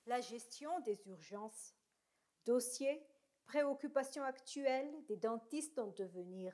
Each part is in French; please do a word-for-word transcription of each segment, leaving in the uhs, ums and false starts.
La gestion des urgences. Dossier, préoccupations actuelles des dentistes en devenir.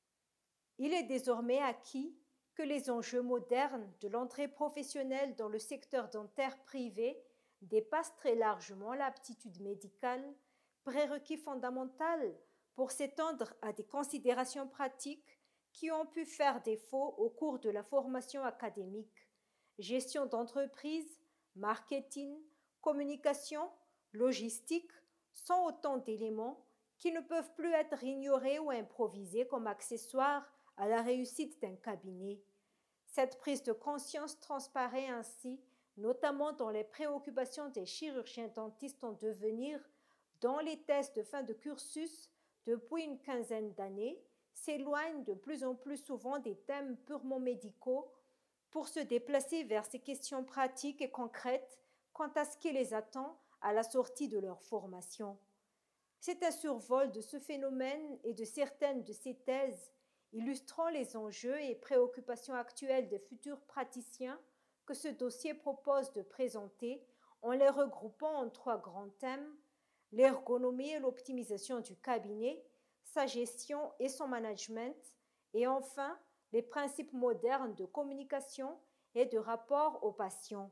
Il est désormais acquis que les enjeux modernes de l'entrée professionnelle dans le secteur dentaire privé dépassent très largement l'aptitude médicale, prérequis fondamental pour s'étendre à des considérations pratiques qui ont pu faire défaut au cours de la formation académique. Gestion d'entreprise, marketing, communication, logistique sont autant d'éléments qui ne peuvent plus être ignorés ou improvisés comme accessoires à la réussite d'un cabinet. Cette prise de conscience transparaît ainsi, notamment dans les préoccupations des chirurgiens dentistes en devenir, dont les tests de fin de cursus, depuis une quinzaine d'années, s'éloignent de plus en plus souvent des thèmes purement médicaux pour se déplacer vers ces questions pratiques et concrètes quant à ce qui les attend à la sortie de leur formation. C'est un survol de ce phénomène et de certaines de ces thèses illustrant les enjeux et préoccupations actuelles des futurs praticiens que ce dossier propose de présenter en les regroupant en trois grands thèmes: l'ergonomie et l'optimisation du cabinet, sa gestion et son management, et enfin les principes modernes de communication et de rapport aux patients.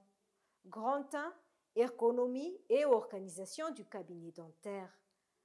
Grand un, ergonomie et organisation du cabinet dentaire.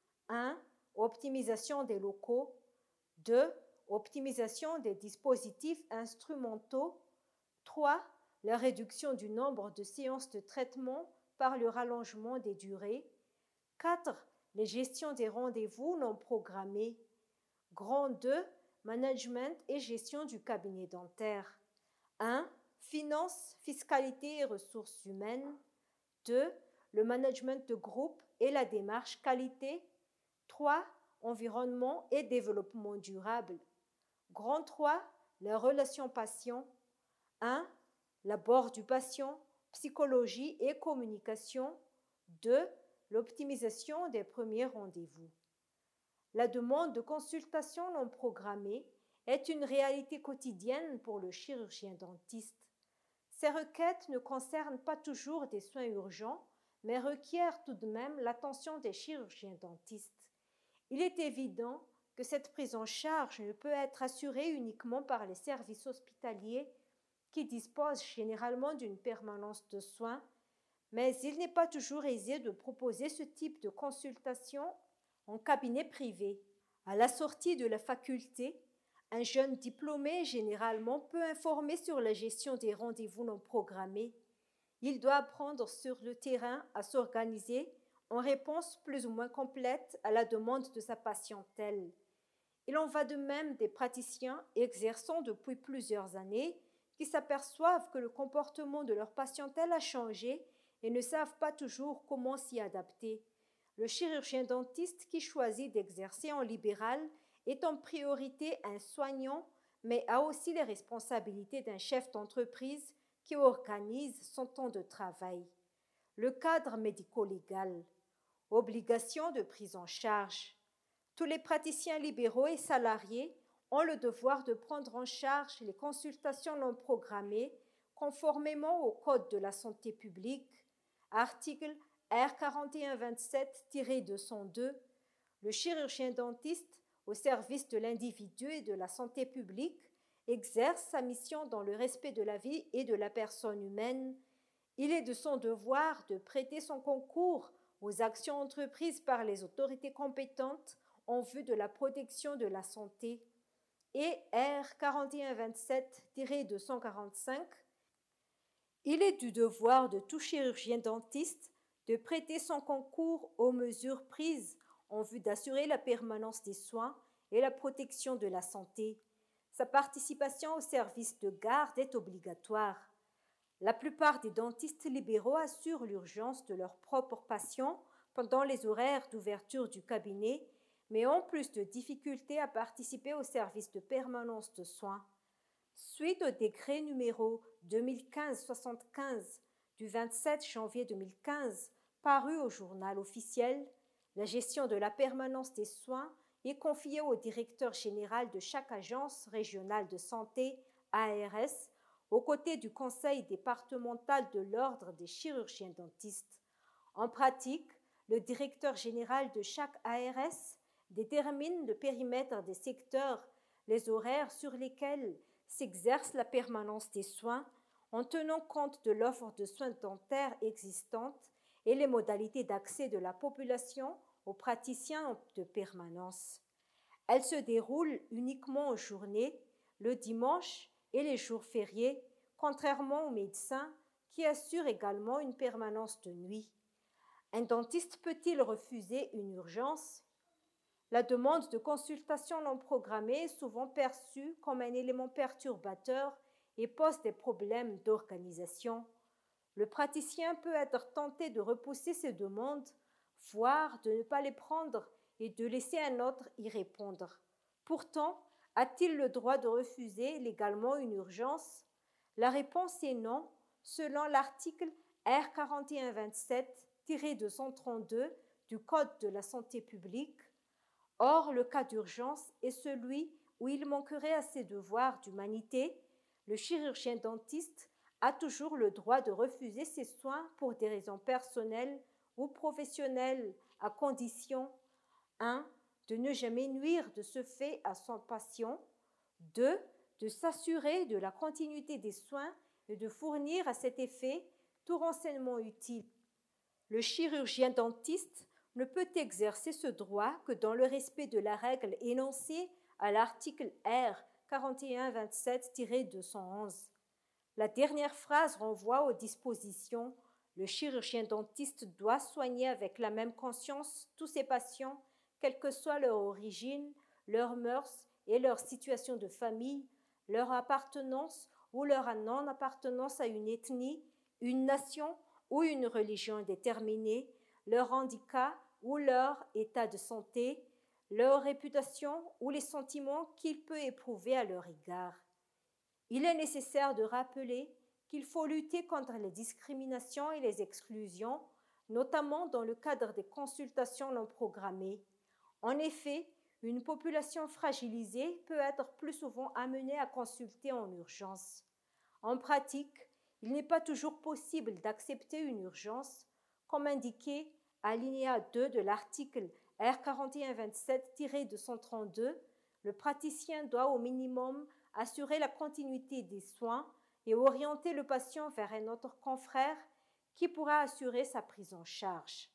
un. Optimisation des locaux. deux. Optimisation des dispositifs instrumentaux. trois. La réduction du nombre de séances de traitement par le rallongement des durées. quatre. Les gestions des rendez-vous non programmés. Grand deux. Management et gestion du cabinet dentaire. un. Finances, fiscalité et ressources humaines. deux. Le management de groupe et la démarche qualité. trois. Environnement et développement durable. Grand trois. La relation patient. un. L'abord du patient, psychologie et communication. deux. L'optimisation des premiers rendez-vous. La demande de consultation non programmée est une réalité quotidienne pour le chirurgien dentiste. Ces requêtes ne concernent pas toujours des soins urgents, mais requièrent tout de même l'attention des chirurgiens dentistes. Il est évident que cette prise en charge ne peut être assurée uniquement par les services hospitaliers qui disposent généralement d'une permanence de soins, mais il n'est pas toujours aisé de proposer ce type de consultation en cabinet privé. À la sortie de la faculté, un jeune diplômé généralement peu informé sur la gestion des rendez-vous non programmés. Il doit apprendre sur le terrain à s'organiser en réponse plus ou moins complète à la demande de sa patientèle. Il en va de même des praticiens exerçant depuis plusieurs années qui s'aperçoivent que le comportement de leur patientèle a changé et ne savent pas toujours comment s'y adapter. Le chirurgien dentiste qui choisit d'exercer en libéral est en priorité un soignant, mais a aussi les responsabilités d'un chef d'entreprise qui organise son temps de travail. Le cadre médico-légal. Obligation de prise en charge. Tous les praticiens libéraux et salariés ont le devoir de prendre en charge les consultations non programmées conformément au Code de la santé publique, article R quarante et un vingt-sept tiret deux cent deux. Le chirurgien dentiste, au service de l'individu et de la santé publique, exerce sa mission dans le respect de la vie et de la personne humaine. Il est de son devoir de prêter son concours aux actions entreprises par les autorités compétentes en vue de la protection de la santé. Et R quarante et un vingt-sept tiret deux cent quarante-cinq, il est du devoir de tout chirurgien dentiste de prêter son concours aux mesures prises en vue d'assurer la permanence des soins et la protection de la santé. Sa participation au service de garde est obligatoire. La plupart des dentistes libéraux assurent l'urgence de leurs propres patients pendant les horaires d'ouverture du cabinet, mais ont plus de difficultés à participer au service de permanence de soins. Suite au décret numéro deux mille quinze soixante-quinze du vingt-sept janvier deux mille quinze, paru au journal officiel, la gestion de la permanence des soins est confiée au directeur général de chaque agence régionale de santé, A R S, aux côtés du conseil départemental de l'ordre des chirurgiens dentistes. En pratique, le directeur général de chaque A R S détermine le périmètre des secteurs, les horaires sur lesquels s'exerce la permanence des soins, en tenant compte de l'offre de soins dentaires existante et les modalités d'accès de la population aux praticiens de permanence. Elle se déroule uniquement en journée, le dimanche et les jours fériés, contrairement aux médecins qui assurent également une permanence de nuit. Un dentiste peut-il refuser une urgence ? La demande de consultation non programmée est souvent perçue comme un élément perturbateur et pose des problèmes d'organisation. Le praticien peut être tenté de repousser ces demandes, voire de ne pas les prendre et de laisser un autre y répondre. Pourtant, a-t-il le droit de refuser légalement une urgence ? La réponse est non, selon l'article R quarante et un vingt-sept tiret deux cent trente-deux du Code de la santé publique. Or, le cas d'urgence est celui où il manquerait à ses devoirs d'humanité. Le chirurgien dentiste a toujours le droit de refuser ses soins pour des raisons personnelles ou professionnelles, à condition un. De ne jamais nuire de ce fait à son patient, deux. De s'assurer de la continuité des soins et de fournir à cet effet tout renseignement utile. Le chirurgien dentiste ne peut exercer ce droit que dans le respect de la règle énoncée à l'article R quarante et un vingt-sept tiret deux cent onze. La dernière phrase renvoie aux dispositions « Le chirurgien dentiste doit soigner avec la même conscience tous ses patients, quelle que soit leur origine, leurs mœurs et leur situation de famille, leur appartenance ou leur non-appartenance à une ethnie, une nation ou une religion déterminée, leur handicap ou leur état de santé, leur réputation ou les sentiments qu'il peut éprouver à leur égard. » Il est nécessaire de rappeler qu'il faut lutter contre les discriminations et les exclusions, notamment dans le cadre des consultations non programmées. En effet, une population fragilisée peut être plus souvent amenée à consulter en urgence. En pratique, il n'est pas toujours possible d'accepter une urgence, comme indiqué à l'alinéa deux de l'article R quarante et un vingt-sept tiret deux cent trente-deux. Le praticien doit au minimum assurer la continuité des soins et orienter le patient vers un autre confrère qui pourra assurer sa prise en charge.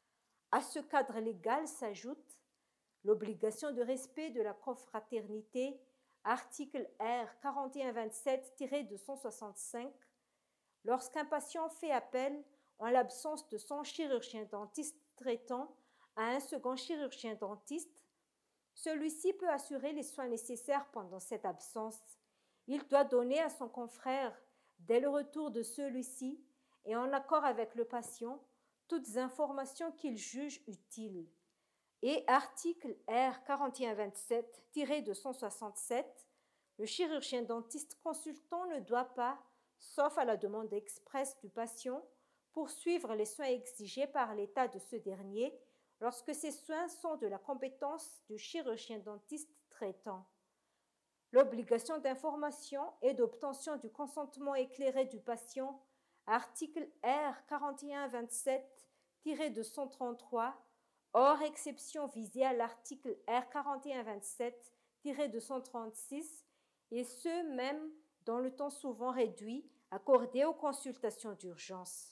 À ce cadre légal s'ajoute l'obligation de respect de la confraternité, article R quarante et un vingt-sept tiret deux cent soixante-cinq. Lorsqu'un patient fait appel, en l'absence de son chirurgien dentiste traitant, à un second chirurgien dentiste, celui-ci peut assurer les soins nécessaires pendant cette absence. Il doit donner à son confrère, dès le retour de celui-ci, et en accord avec le patient, toutes informations qu'il juge utiles. Et article R quarante et un vingt-sept tiret deux cent soixante-sept, le chirurgien dentiste consultant ne doit pas, sauf à la demande expresse du patient, poursuivre les soins exigés par l'état de ce dernier lorsque ces soins sont de la compétence du chirurgien dentiste traitant. L'obligation d'information et d'obtention du consentement éclairé du patient, article R quarante et un vingt-sept tiret deux cent trente-trois, hors exception visée à l'article R quarante et un vingt-sept tiret deux cent trente-six, et ce même dans le temps souvent réduit accordé aux consultations d'urgence.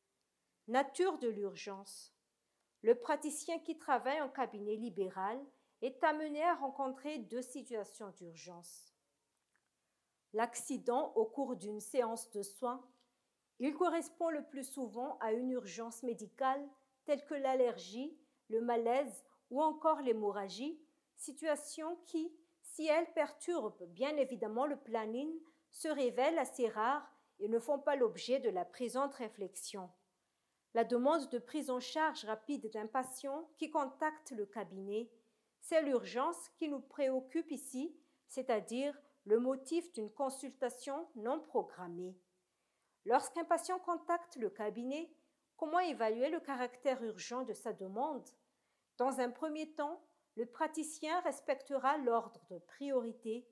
Nature de l'urgence. Le praticien qui travaille en cabinet libéral est amené à rencontrer deux situations d'urgence. L'accident au cours d'une séance de soins, il correspond le plus souvent à une urgence médicale telle que l'allergie, le malaise ou encore l'hémorragie, situation qui, si elle perturbe bien évidemment le planning, se révèle assez rare et ne font pas l'objet de la présente réflexion. La demande de prise en charge rapide d'un patient qui contacte le cabinet, c'est l'urgence qui nous préoccupe ici, c'est-à-dire le motif d'une consultation non programmée. Lorsqu'un patient contacte le cabinet, comment évaluer le caractère urgent de sa demande ? Dans un premier temps, le praticien respectera l'ordre de priorité.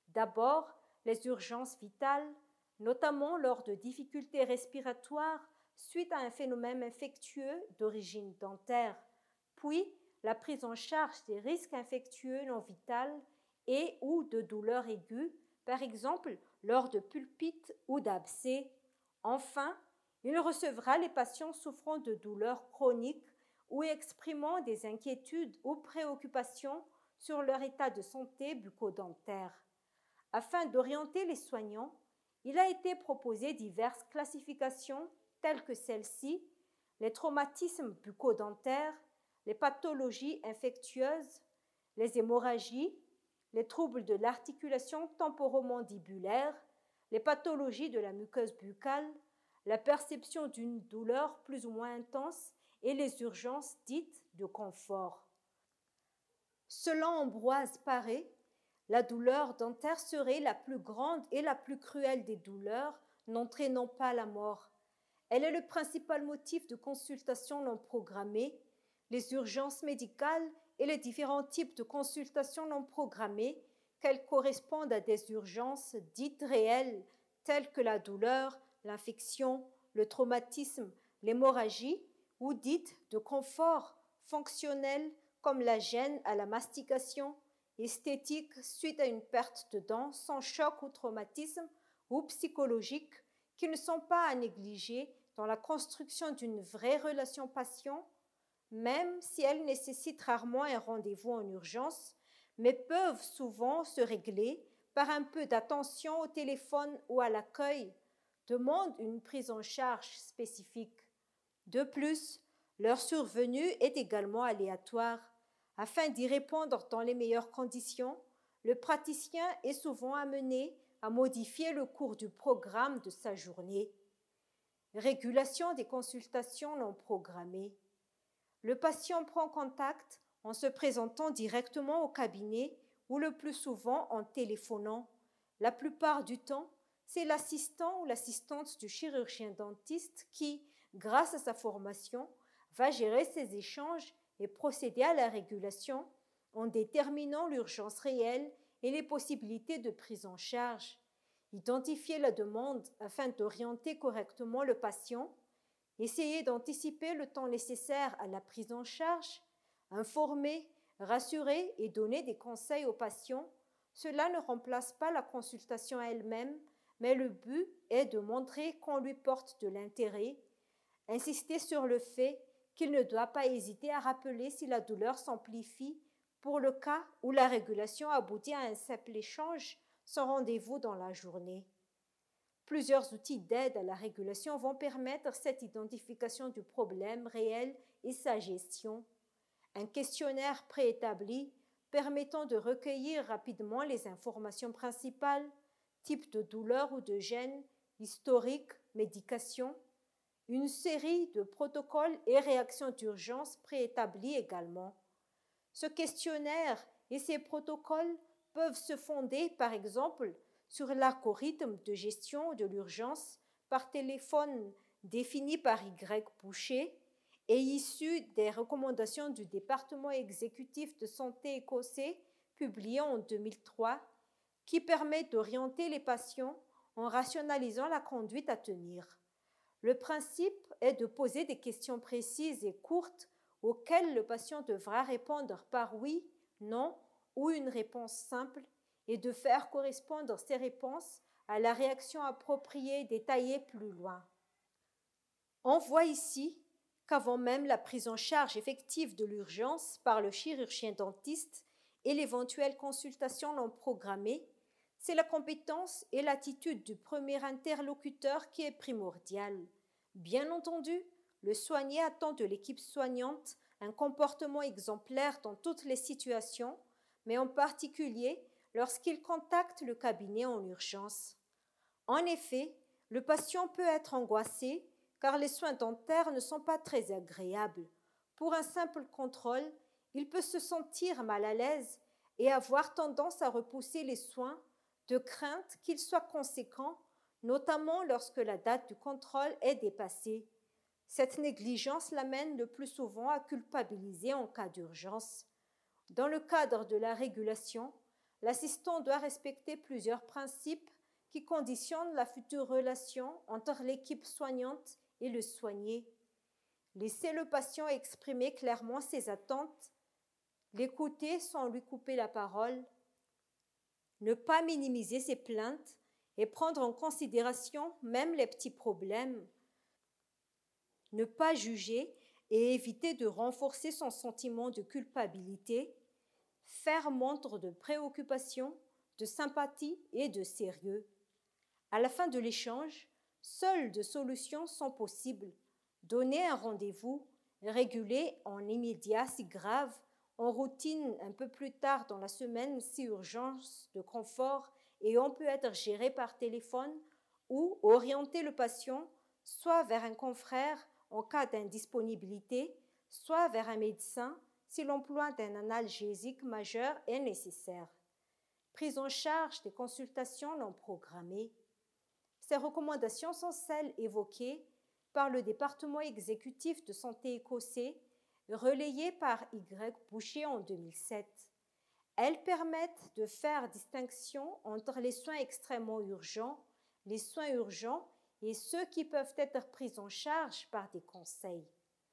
D'abord, les urgences vitales, notamment lors de difficultés respiratoires, suite à un phénomène infectieux d'origine dentaire, puis la prise en charge des risques infectieux non vitaux et ou de douleurs aiguës, par exemple lors de pulpites ou d'abcès. Enfin, il recevra les patients souffrant de douleurs chroniques ou exprimant des inquiétudes ou préoccupations sur leur état de santé bucco-dentaire. Afin d'orienter les soignants, il a été proposé diverses classifications telles que celle-ci, les traumatismes bucco-dentaires, les pathologies infectieuses, les hémorragies, les troubles de l'articulation temporomandibulaire, les pathologies de la muqueuse buccale, la perception d'une douleur plus ou moins intense et les urgences dites de confort. Selon Ambroise Paré, la douleur dentaire serait la plus grande et la plus cruelle des douleurs, n'entraînant pas la mort. Elle est le principal motif de consultation non programmée. Les urgences médicales et les différents types de consultations non programmées, qu'elles correspondent à des urgences dites réelles, telles que la douleur, l'infection, le traumatisme, l'hémorragie, ou dites de confort fonctionnel comme la gêne à la mastication, esthétique suite à une perte de dents sans choc ou traumatisme, ou psychologique, qui ne sont pas à négliger dans la construction d'une vraie relation patient, même si elles nécessitent rarement un rendez-vous en urgence, mais peuvent souvent se régler par un peu d'attention au téléphone ou à l'accueil, demandent une prise en charge spécifique. De plus, leur survenue est également aléatoire. Afin d'y répondre dans les meilleures conditions, le praticien est souvent amené à modifier le cours du programme de sa journée. Régulation des consultations non programmées. Le patient prend contact en se présentant directement au cabinet ou le plus souvent en téléphonant. La plupart du temps, c'est l'assistant ou l'assistante du chirurgien dentiste qui, grâce à sa formation, va gérer ces échanges et procéder à la régulation en déterminant l'urgence réelle et les possibilités de prise en charge. Identifier la demande afin d'orienter correctement le patient, essayer d'anticiper le temps nécessaire à la prise en charge, informer, rassurer et donner des conseils aux patients, cela ne remplace pas la consultation elle-même, mais le but est de montrer qu'on lui porte de l'intérêt, insister sur le fait qu'il ne doit pas hésiter à rappeler si la douleur s'amplifie pour le cas où la régulation aboutit à un simple échange sans rendez-vous dans la journée. Plusieurs outils d'aide à la régulation vont permettre cette identification du problème réel et sa gestion. Un questionnaire préétabli permettant de recueillir rapidement les informations principales, type de douleur ou de gêne, historique, médication, une série de protocoles et réactions d'urgence préétablis également. Ce questionnaire et ces protocoles peuvent se fonder, par exemple, sur l'algorithme de gestion de l'urgence par téléphone défini par Y. Boucher et issu des recommandations du département exécutif de santé écossais publié en deux mille trois, qui permet d'orienter les patients en rationalisant la conduite à tenir. Le principe est de poser des questions précises et courtes auxquelles le patient devra répondre par oui, non ou une réponse simple et de faire correspondre ces réponses à la réaction appropriée détaillée plus loin. On voit ici qu'avant même la prise en charge effective de l'urgence par le chirurgien dentiste et l'éventuelle consultation non programmée, c'est la compétence et l'attitude du premier interlocuteur qui est primordiale. Bien entendu, le soigné attend de l'équipe soignante un comportement exemplaire dans toutes les situations, mais en particulier lorsqu'il contacte le cabinet en urgence. En effet, le patient peut être angoissé car les soins dentaires ne sont pas très agréables. Pour un simple contrôle, il peut se sentir mal à l'aise et avoir tendance à repousser les soins de crainte qu'ils soient conséquents, notamment lorsque la date du contrôle est dépassée. Cette négligence l'amène le plus souvent à culpabiliser en cas d'urgence. Dans le cadre de la régulation, l'assistant doit respecter plusieurs principes qui conditionnent la future relation entre l'équipe soignante et le soigner. Laisser le patient exprimer clairement ses attentes, l'écouter sans lui couper la parole, ne pas minimiser ses plaintes et prendre en considération même les petits problèmes, ne pas juger et éviter de renforcer son sentiment de culpabilité, faire montre de préoccupation, de sympathie et de sérieux. À la fin de l'échange, seules deux solutions sont possibles. Donner un rendez-vous, réguler en immédiat si grave, en routine un peu plus tard dans la semaine si urgence de confort et on peut être géré par téléphone, ou orienter le patient soit vers un confrère en cas d'indisponibilité, soit vers un médecin si l'emploi d'un analgésique majeur est nécessaire. Prise en charge des consultations non programmées. Ces recommandations sont celles évoquées par le département exécutif de santé écossais, relayées par Y. Boucher en deux mille sept. Elles permettent de faire distinction entre les soins extrêmement urgents, les soins urgents et ceux qui peuvent être pris en charge par des conseils.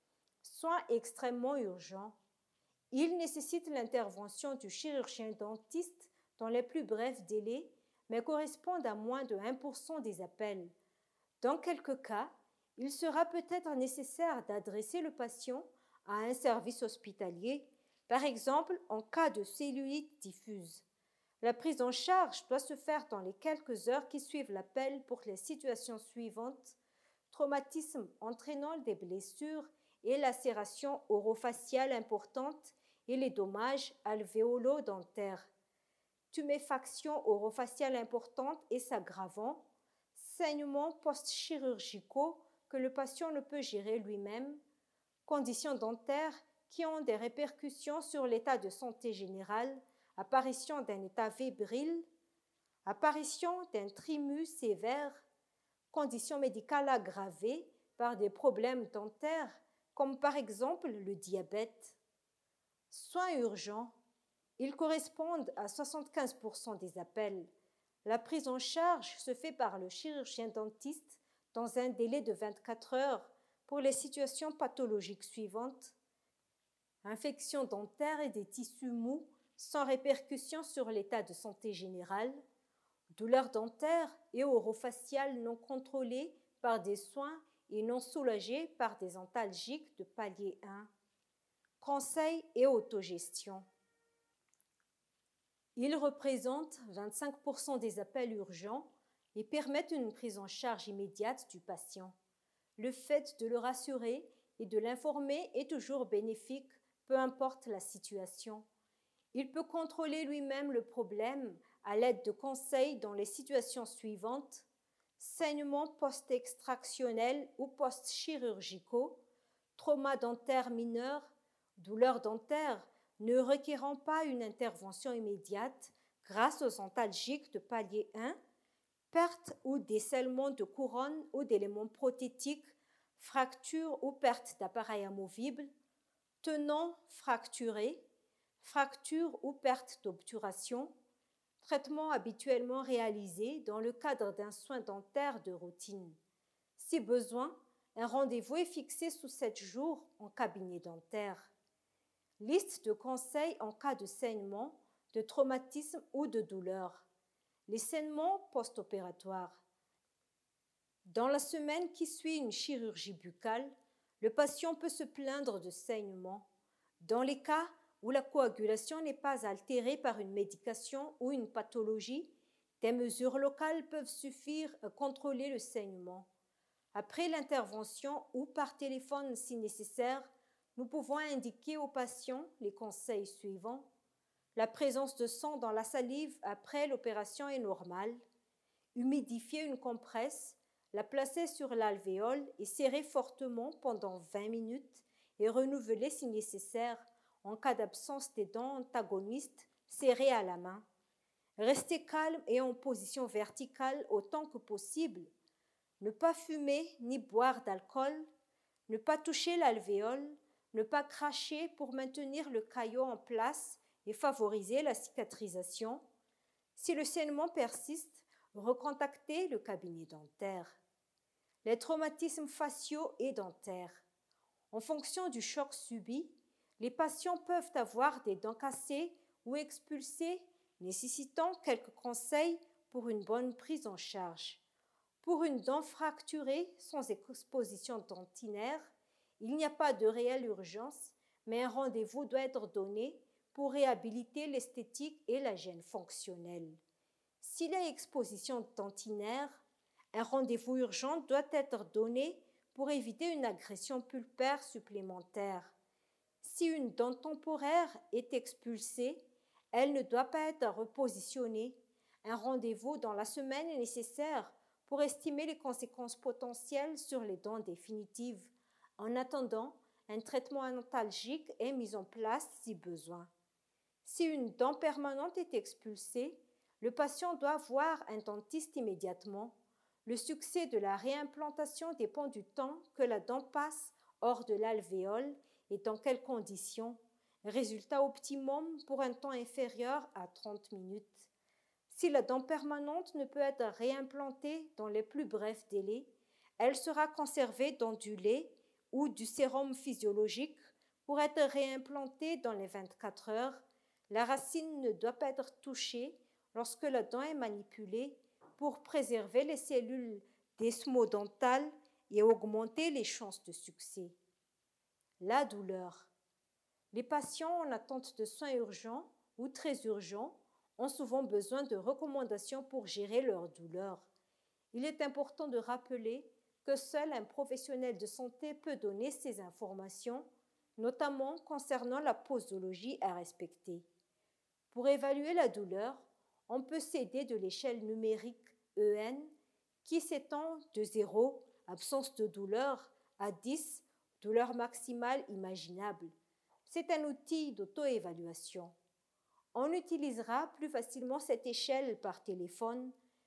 Soins extrêmement urgents. Ils nécessitent l'intervention du chirurgien dentiste dans les plus brefs délais, mais correspondent à moins de un pour cent des appels. Dans quelques cas, il sera peut-être nécessaire d'adresser le patient à un service hospitalier, par exemple en cas de cellulite diffuse. La prise en charge doit se faire dans les quelques heures qui suivent l'appel pour les situations suivantes: traumatisme entraînant des blessures et lacérations orofaciales importantes et les dommages alvéolo-dentaires, tuméfaction orofaciale importante et s'aggravant, saignements post-chirurgicaux que le patient ne peut gérer lui-même, conditions dentaires qui ont des répercussions sur l'état de santé général, apparition d'un état fébrile, apparition d'un trimmus sévère, conditions médicales aggravées par des problèmes dentaires, comme par exemple le diabète. Soins urgents. Ils correspondent à soixante-quinze pour cent des appels. La prise en charge se fait par le chirurgien dentiste dans un délai de vingt-quatre heures pour les situations pathologiques suivantes: infection dentaire et des tissus mous sans répercussion sur l'état de santé général, douleurs dentaires et orofaciales non contrôlées par des soins et non soulagées par des antalgiques de palier un. Conseils et autogestion. Ils représentent vingt-cinq pour cent des appels urgents et permettent une prise en charge immédiate du patient. Le fait de le rassurer et de l'informer est toujours bénéfique, peu importe la situation. Il peut contrôler lui-même le problème à l'aide de conseils dans les situations suivantes: saignements post-extractionnels ou post-chirurgicaux, trauma dentaire mineur, douleurs dentaires ne requérant pas une intervention immédiate grâce aux antalgiques de palier un, perte ou décèlement de couronne ou d'éléments prothétiques, fracture ou perte d'appareil amovible, tenant fracturé, fracture ou perte d'obturation, traitement habituellement réalisé dans le cadre d'un soin dentaire de routine. Si besoin, un rendez-vous est fixé sous sept jours en cabinet dentaire. Liste de conseils en cas de saignement, de traumatisme ou de douleur. Les saignements post-opératoires. Dans la semaine qui suit une chirurgie buccale, le patient peut se plaindre de saignements. Dans les cas où la coagulation n'est pas altérée par une médication ou une pathologie, des mesures locales peuvent suffire à contrôler le saignement. Après l'intervention ou par téléphone si nécessaire, nous pouvons indiquer au patient les conseils suivants. La présence de sang dans la salive après l'opération est normale. Humidifier une compresse, la placer sur l'alvéole et serrer fortement pendant vingt minutes et renouveler si nécessaire. En cas d'absence des dents antagonistes, serrées à la main. Rester calme et en position verticale autant que possible. Ne pas fumer ni boire d'alcool. Ne pas toucher l'alvéole. Ne pas cracher pour maintenir le caillot en place et favoriser la cicatrisation. Si le saignement persiste, recontactez le cabinet dentaire. les traumatismes faciaux et dentaires. En fonction du choc subi, les patients peuvent avoir des dents cassées ou expulsées, nécessitant quelques conseils pour une bonne prise en charge. Pour une dent fracturée sans exposition dentinaire, il n'y a pas de réelle urgence, mais un rendez-vous doit être donné pour réhabiliter l'esthétique et la gêne fonctionnelle. S'il y a exposition dentinaire, un rendez-vous urgent doit être donné pour éviter une agression pulpaire supplémentaire. Si une dent temporaire est expulsée, elle ne doit pas être repositionnée. Un rendez-vous dans la semaine est nécessaire pour estimer les conséquences potentielles sur les dents définitives. En attendant, un traitement antalgique est mis en place si besoin. Si une dent permanente est expulsée, le patient doit voir un dentiste immédiatement. Le succès de la réimplantation dépend du temps que la dent passe hors de l'alvéole et dans quelles conditions. Résultat optimum pour un temps inférieur à trente minutes. Si la dent permanente ne peut être réimplantée dans les plus brefs délais, elle sera conservée dans du lait ou du sérum physiologique pour être réimplantée dans les vingt-quatre heures. La racine ne doit pas être touchée lorsque la dent est manipulée pour préserver les cellules desmodentales et augmenter les chances de succès. La douleur. Les patients en attente de soins urgents ou très urgents ont souvent besoin de recommandations pour gérer leur douleur. Il est important de rappeler que seul un professionnel de santé peut donner ces informations, notamment concernant la posologie à respecter. Pour évaluer la douleur, on peut s'aider de l'échelle numérique E N qui s'étend de zéro, absence de douleur, à dix, douleur maximale imaginable. C'est un outil d'auto-évaluation. On utilisera plus facilement cette échelle par téléphone.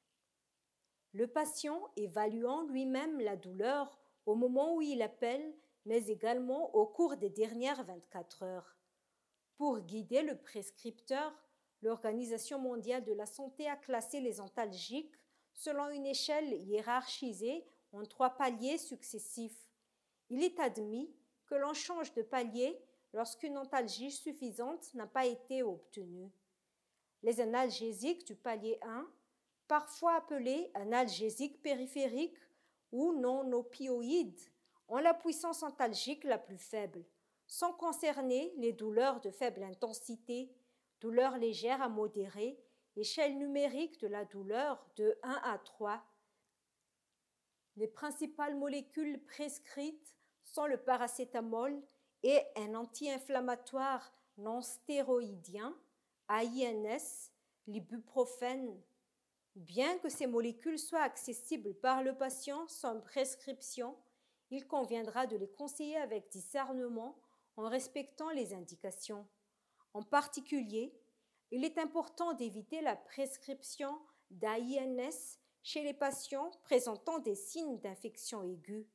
Le patient évaluant lui-même la douleur au moment où il appelle, mais également au cours des dernières vingt-quatre heures. Pour guider le prescripteur, l'Organisation mondiale de la santé a classé les antalgiques selon une échelle hiérarchisée en trois paliers successifs. Il est admis que l'on change de palier lorsqu'une antalgie suffisante n'a pas été obtenue. Les analgésiques du palier un, parfois appelés analgésiques périphériques ou non-opioïdes, ont la puissance antalgique la plus faible, sans concerner les douleurs de faible intensité, douleurs légères à modérées, échelle numérique de la douleur de un à trois. Les principales molécules prescrites sont le paracétamol et un anti-inflammatoire non stéroïdien, A I N S, l'ibuprofène. Bien que ces molécules soient accessibles par le patient sans prescription, il conviendra de les conseiller avec discernement en respectant les indications. En particulier, il est important d'éviter la prescription d'A I N S chez les patients présentant des signes d'infection aiguë.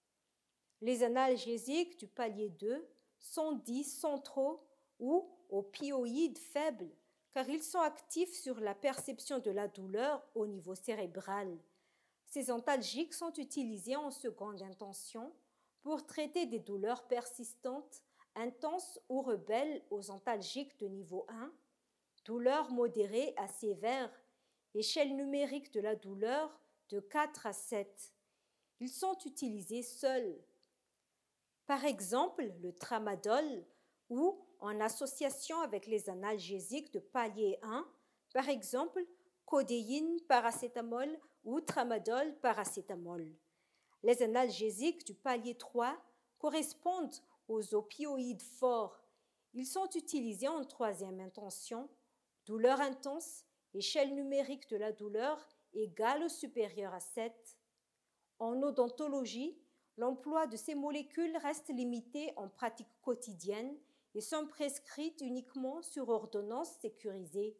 Les analgésiques du palier deux sont dits centraux ou opioïdes faibles, car ils sont actifs sur la perception de la douleur au niveau cérébral. Ces antalgiques sont utilisés en seconde intention pour traiter des douleurs persistantes, intenses ou rebelles aux antalgiques de niveau un, douleurs modérées à sévères, échelle numérique de la douleur de quatre à sept. Ils sont utilisés seuls. Par exemple, le tramadol ou en association avec les analgésiques de palier un, par exemple, codéine, paracétamol ou tramadol, paracétamol. Les analgésiques du palier trois correspondent aux opioïdes forts. Ils sont utilisés en troisième intention, douleur intense, échelle numérique de la douleur égale ou supérieure à sept. En odontologie, l'emploi de ces molécules reste limité en pratique quotidienne et sont prescrites uniquement sur ordonnance sécurisée.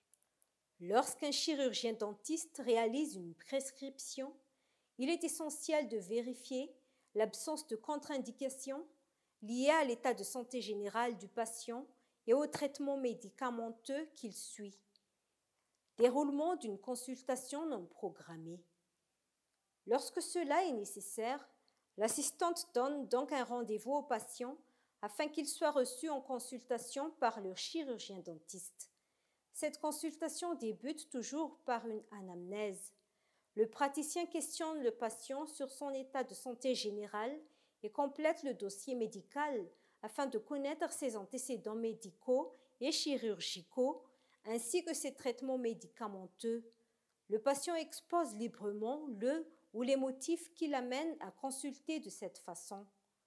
Lorsqu'un chirurgien dentiste réalise une prescription, il est essentiel de vérifier l'absence de contre-indications liées à l'état de santé général du patient et au traitement médicamenteux qu'il suit. Déroulement d'une consultation non programmée. Lorsque cela est nécessaire, l'assistante donne donc un rendez-vous au patient afin qu'il soit reçu en consultation par le chirurgien dentiste. Cette consultation débute toujours par une anamnèse. Le praticien questionne le patient sur son état de santé général et complète le dossier médical afin de connaître ses antécédents médicaux et chirurgicaux ainsi que ses traitements médicamenteux. Le patient expose librement le ou les motifs qui l'amènent à consulter de cette façon.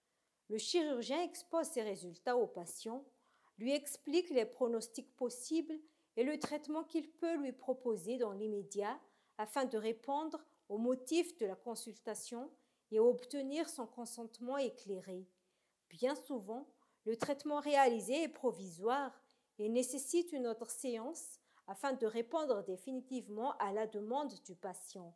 Le chirurgien expose ses résultats au patient, lui explique les pronostics possibles et le traitement qu'il peut lui proposer dans l'immédiat afin de répondre aux motifs de la consultation et obtenir son consentement éclairé. Bien souvent, le traitement réalisé est provisoire et nécessite une autre séance afin de répondre définitivement à la demande du patient.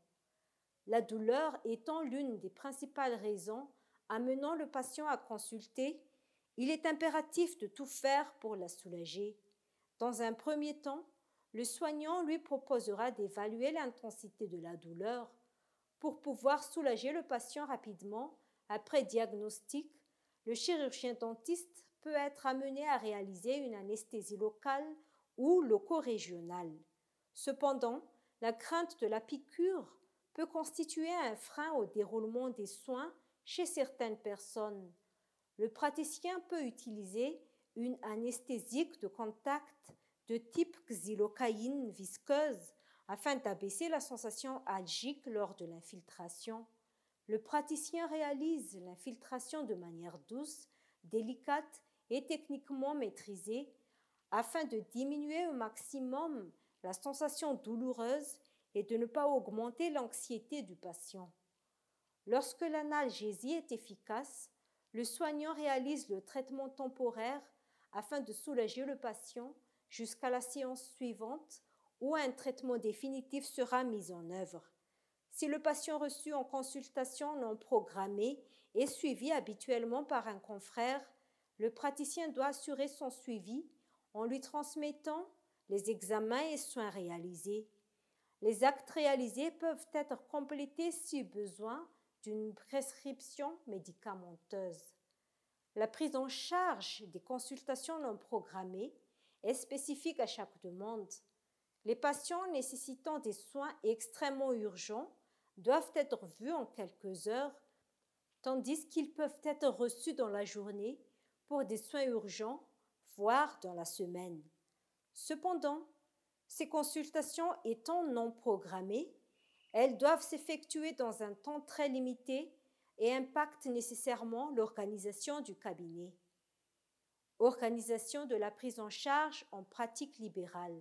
La douleur étant l'une des principales raisons amenant le patient à consulter, il est impératif de tout faire pour la soulager. Dans un premier temps, le soignant lui proposera d'évaluer l'intensité de la douleur. Pour pouvoir soulager le patient rapidement, après diagnostic, le chirurgien dentiste peut être amené à réaliser une anesthésie locale ou loco-régionale. Cependant, la crainte de la piqûre peut constituer un frein au déroulement des soins chez certaines personnes. Le praticien peut utiliser une anesthésique de contact de type xylocaïne visqueuse afin d'abaisser la sensation algique lors de l'infiltration. Le praticien réalise l'infiltration de manière douce, délicate et techniquement maîtrisée afin de diminuer au maximum la sensation douloureuse et de ne pas augmenter l'anxiété du patient. Lorsque l'analgésie est efficace, le soignant réalise le traitement temporaire afin de soulager le patient jusqu'à la séance suivante où un traitement définitif sera mis en œuvre. Si le patient reçu en consultation non programmée est suivi habituellement par un confrère, le praticien doit assurer son suivi en lui transmettant les examens et soins réalisés. Les actes réalisés peuvent être complétés si besoin d'une prescription médicamenteuse. La prise en charge des consultations non programmées est spécifique à chaque demande. Les patients nécessitant des soins extrêmement urgents doivent être vus en quelques heures, tandis qu'ils peuvent être reçus dans la journée pour des soins urgents, voire dans la semaine. Cependant, ces consultations étant non programmées, elles doivent s'effectuer dans un temps très limité et impactent nécessairement l'organisation du cabinet. Organisation de la prise en charge en pratique libérale.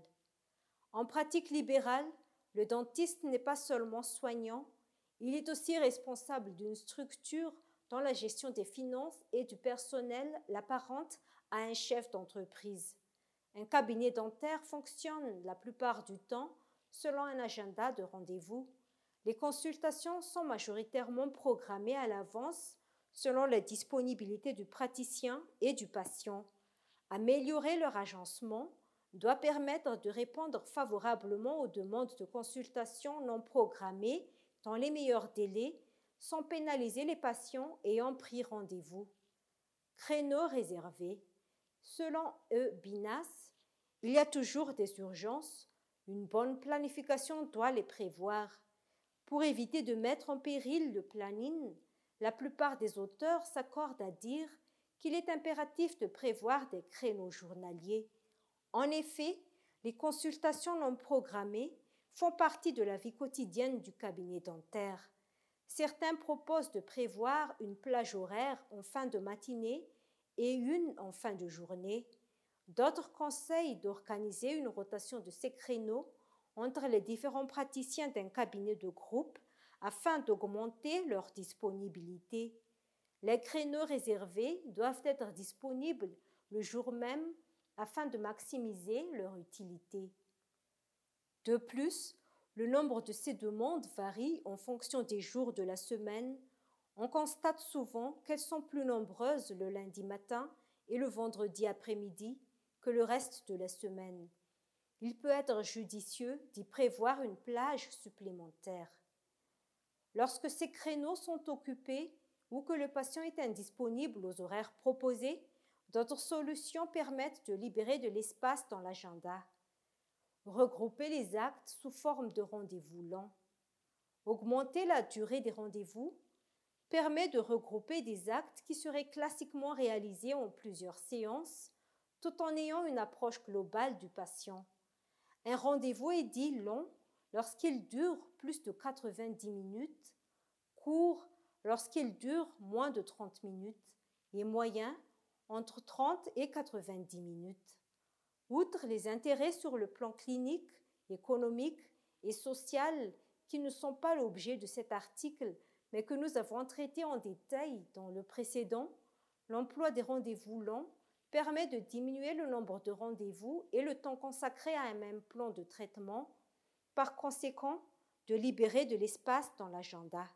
En pratique libérale, le dentiste n'est pas seulement soignant, il est aussi responsable d'une structure dont la gestion des finances et du personnel l'apparente à un chef d'entreprise. Un cabinet dentaire fonctionne la plupart du temps selon un agenda de rendez-vous. Les consultations sont majoritairement programmées à l'avance selon la disponibilité du praticien et du patient. Améliorer leur agencement doit permettre de répondre favorablement aux demandes de consultation non programmées dans les meilleurs délais sans pénaliser les patients ayant pris rendez-vous. Créneaux réservés. Selon E. Binas, il y a toujours des urgences. Une bonne planification doit les prévoir. Pour éviter de mettre en péril le planning, la plupart des auteurs s'accordent à dire qu'il est impératif de prévoir des créneaux journaliers. En effet, les consultations non programmées font partie de la vie quotidienne du cabinet dentaire. Certains proposent de prévoir une plage horaire en fin de matinée et une en fin de journée. D'autres conseillent d'organiser une rotation de ces créneaux entre les différents praticiens d'un cabinet de groupe afin d'augmenter leur disponibilité. Les créneaux réservés doivent être disponibles le jour même afin de maximiser leur utilité. De plus, le nombre de ces demandes varie en fonction des jours de la semaine. On constate souvent qu'elles sont plus nombreuses le lundi matin et le vendredi après-midi que le reste de la semaine. Il peut être judicieux d'y prévoir une plage supplémentaire. Lorsque ces créneaux sont occupés ou que le patient est indisponible aux horaires proposés, d'autres solutions permettent de libérer de l'espace dans l'agenda. Regrouper les actes sous forme de rendez-vous lents. Augmenter la durée des rendez-vous permet de regrouper des actes qui seraient classiquement réalisés en plusieurs séances, tout en ayant une approche globale du patient. Un rendez-vous est dit long lorsqu'il dure plus de quatre-vingt-dix minutes, court lorsqu'il dure moins de trente minutes et moyen entre trente et quatre-vingt-dix minutes. Outre les intérêts sur le plan clinique, économique et social qui ne sont pas l'objet de cet article, mais que nous avons traité en détail dans le précédent, l'emploi des rendez-vous longs permet de diminuer le nombre de rendez-vous et le temps consacré à un même plan de traitement, par conséquent, de libérer de l'espace dans l'agenda.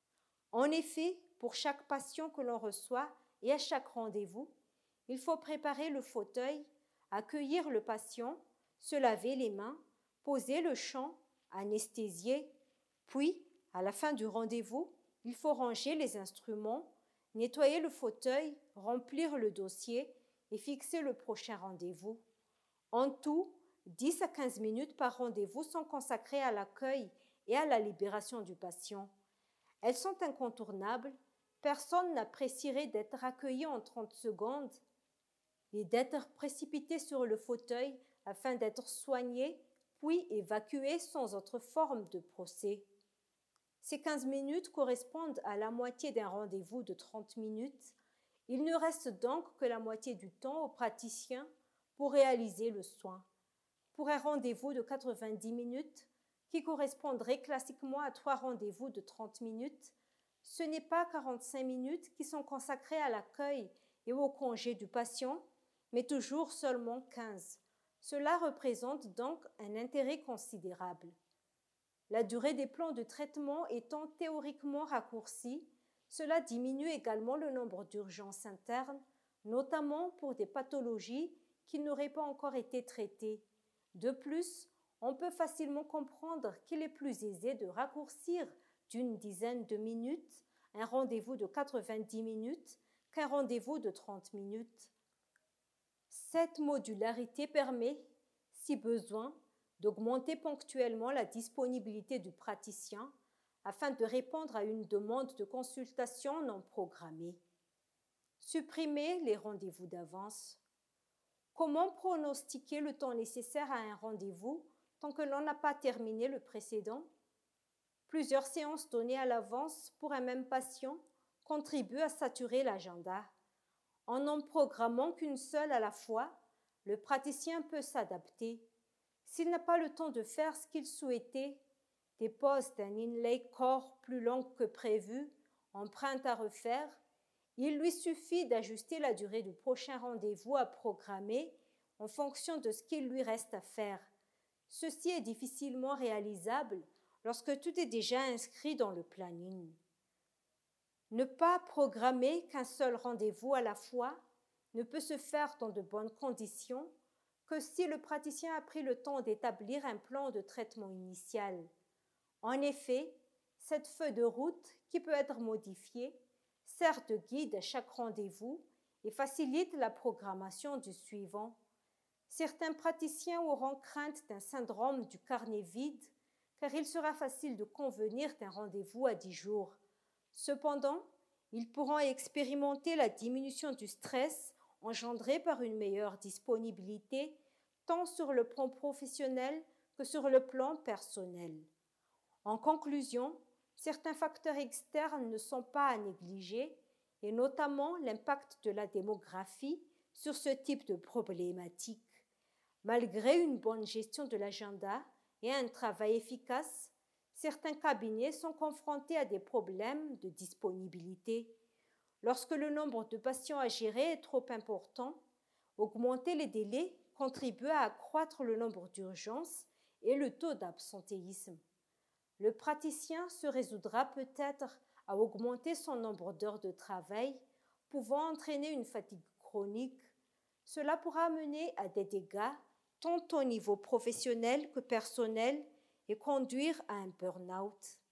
En effet, pour chaque patient que l'on reçoit et à chaque rendez-vous, il faut préparer le fauteuil, accueillir le patient, se laver les mains, poser le champ, anesthésier, puis, à la fin du rendez-vous, il faut ranger les instruments, nettoyer le fauteuil, remplir le dossier et fixer le prochain rendez-vous. En tout, dix à quinze minutes par rendez-vous sont consacrées à l'accueil et à la libération du patient. Elles sont incontournables, personne n'apprécierait d'être accueilli en trente secondes et d'être précipité sur le fauteuil afin d'être soigné, puis évacué sans autre forme de procès. Ces quinze minutes correspondent à la moitié d'un rendez-vous de trente minutes. Il ne reste donc que la moitié du temps au praticien pour réaliser le soin. Pour un rendez-vous de quatre-vingt-dix minutes, qui correspondrait classiquement à trois rendez-vous de trente minutes, ce n'est pas quarante-cinq minutes qui sont consacrées à l'accueil et au congé du patient, mais toujours seulement quinze. Cela représente donc un intérêt considérable. La durée des plans de traitement étant théoriquement raccourcie, cela diminue également le nombre d'urgences internes, notamment pour des pathologies qui n'auraient pas encore été traitées. De plus, on peut facilement comprendre qu'il est plus aisé de raccourcir d'une dizaine de minutes un rendez-vous de quatre-vingt-dix minutes qu'un rendez-vous de trente minutes. Cette modularité permet, si besoin, d'augmenter ponctuellement la disponibilité du praticien afin de répondre à une demande de consultation non programmée. Supprimer les rendez-vous d'avance. Comment pronostiquer le temps nécessaire à un rendez-vous tant que l'on n'a pas terminé le précédent? Plusieurs séances données à l'avance pour un même patient contribuent à saturer l'agenda. En n'en programmant qu'une seule à la fois, le praticien peut s'adapter. S'il n'a pas le temps de faire ce qu'il souhaitait, des pauses d'un inlay corps plus longues que prévu, empreintes à refaire, il lui suffit d'ajuster la durée du prochain rendez-vous à programmer en fonction de ce qu'il lui reste à faire. Ceci est difficilement réalisable lorsque tout est déjà inscrit dans le planning. Ne pas programmer qu'un seul rendez-vous à la fois ne peut se faire dans de bonnes conditions que si le praticien a pris le temps d'établir un plan de traitement initial. En effet, cette feuille de route, qui peut être modifiée, sert de guide à chaque rendez-vous et facilite la programmation du suivant. Certains praticiens auront crainte d'un syndrome du carnet vide, car il sera facile de convenir d'un rendez-vous à dix jours. Cependant, ils pourront expérimenter la diminution du stress engendré par une meilleure disponibilité, tant sur le plan professionnel que sur le plan personnel. En conclusion, certains facteurs externes ne sont pas à négliger, et notamment l'impact de la démographie sur ce type de problématique. Malgré une bonne gestion de l'agenda et un travail efficace, certains cabinets sont confrontés à des problèmes de disponibilité. Lorsque le nombre de patients à gérer est trop important, augmenter les délais contribue à accroître le nombre d'urgences et le taux d'absentéisme. Le praticien se résoudra peut-être à augmenter son nombre d'heures de travail, pouvant entraîner une fatigue chronique. Cela pourra mener à des dégâts tant au niveau professionnel que personnel et conduire à un burn-out.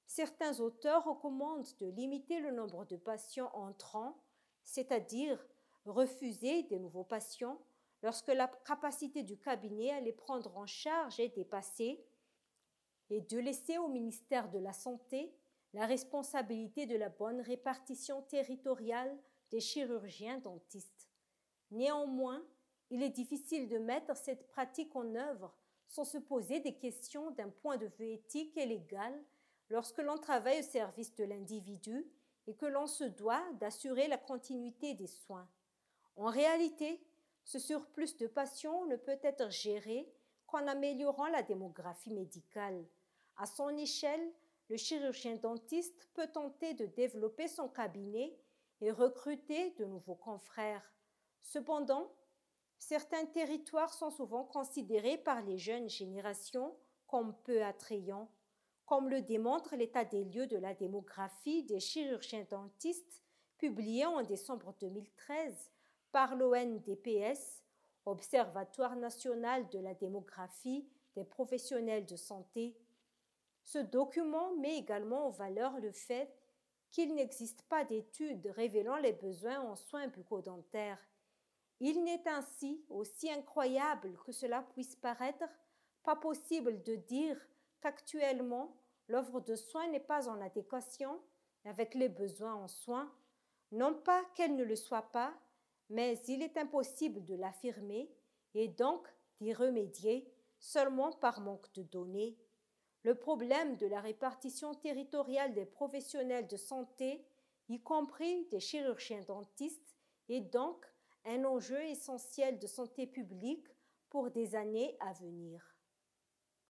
Certains auteurs recommandent de limiter le nombre de patients entrants, c'est-à-dire refuser des nouveaux patients lorsque la capacité du cabinet à les prendre en charge est dépassée, et de laisser au ministère de la Santé la responsabilité de la bonne répartition territoriale des chirurgiens dentistes. Néanmoins, il est difficile de mettre cette pratique en œuvre sans se poser des questions d'un point de vue éthique et légal lorsque l'on travaille au service de l'individu et que l'on se doit d'assurer la continuité des soins. En réalité, ce surplus de patients ne peut être géré qu'en améliorant la démographie médicale. À son échelle, le chirurgien dentiste peut tenter de développer son cabinet et recruter de nouveaux confrères. Cependant, certains territoires sont souvent considérés par les jeunes générations comme peu attrayants, comme le démontre l'état des lieux de la démographie des chirurgiens dentistes publié en décembre deux mille treize par l'O N D P S, Observatoire national de la démographie des professionnels de santé. Ce document met également en valeur le fait qu'il n'existe pas d'études révélant les besoins en soins bucco-dentaires. Il n'est ainsi, aussi incroyable que cela puisse paraître, pas possible de dire qu'actuellement, l'offre de soins n'est pas en adéquation avec les besoins en soins. Non pas qu'elle ne le soit pas, mais il est impossible de l'affirmer et donc d'y remédier seulement par manque de données. Le problème de la répartition territoriale des professionnels de santé, y compris des chirurgiens dentistes, est donc un enjeu essentiel de santé publique pour des années à venir.